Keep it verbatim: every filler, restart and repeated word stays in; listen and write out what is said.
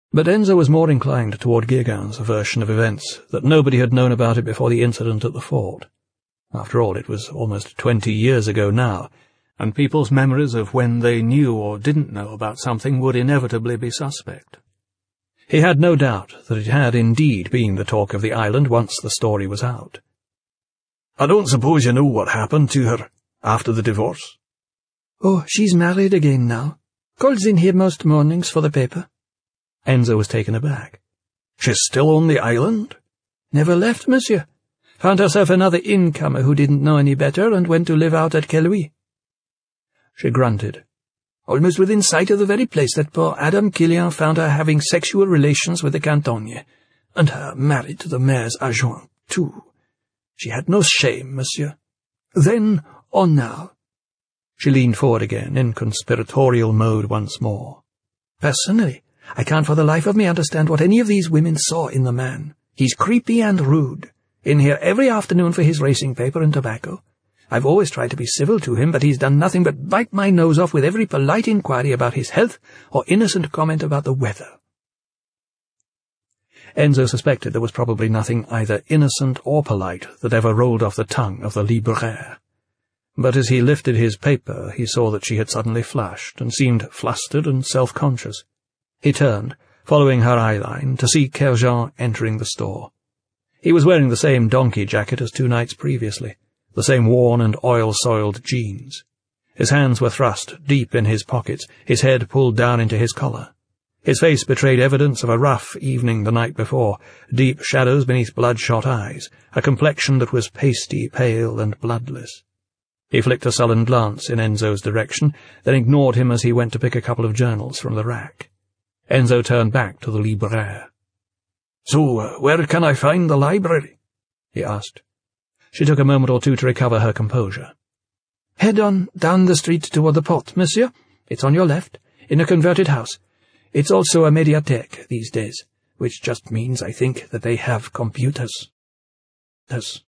But Enzo was more inclined toward Guilgain's version of events, that nobody had known about it before the incident at the fort. After all, it was almost twenty years ago now, and people's memories of when they knew or didn't know about something would inevitably be suspect. He had no doubt that it had indeed been the talk of the island once the story was out. "I don't suppose you know what happened to her after the divorce?" "Oh, she's married again now. Calls in here most mornings for the paper." Enzo was taken aback. "She's still on the island?" "Never left, monsieur. Found herself another incomer who didn't know any better and went to live out at Kelui." She grunted. "Almost within sight of the very place that poor Adam Killian found her having sexual relations with the cantonnier, and her married to the mayor's adjoint, too. She had no shame, monsieur. Then or now." She leaned forward again, in conspiratorial mode once more. "Personally, I can't for the life of me understand what any of these women saw in the man. He's creepy and rude. In here every afternoon for his racing paper and tobacco. I've always tried to be civil to him, but he's done nothing but bite my nose off with every polite inquiry about his health or innocent comment about the weather." Enzo suspected there was probably nothing either innocent or polite that ever rolled off the tongue of the libraire. But as he lifted his paper, he saw that she had suddenly flushed and seemed flustered and self-conscious. He turned, following her eyeline, to see Kerjean entering the store. He was wearing the same donkey jacket as two nights previously, the same worn and oil-soiled jeans. His hands were thrust deep in his pockets, his head pulled down into his collar. His face betrayed evidence of a rough evening the night before, deep shadows beneath bloodshot eyes, a complexion that was pasty, pale, and bloodless. He flicked a sullen glance in Enzo's direction, then ignored him as he went to pick a couple of journals from the rack. Enzo turned back to the libraire. "So, uh, where can I find the library?" he asked. She took a moment or two to recover her composure. "Head on down the street toward the port, monsieur. It's on your left, in a converted house. It's also a médiathèque these days, which just means, I think, that they have computers." Yes.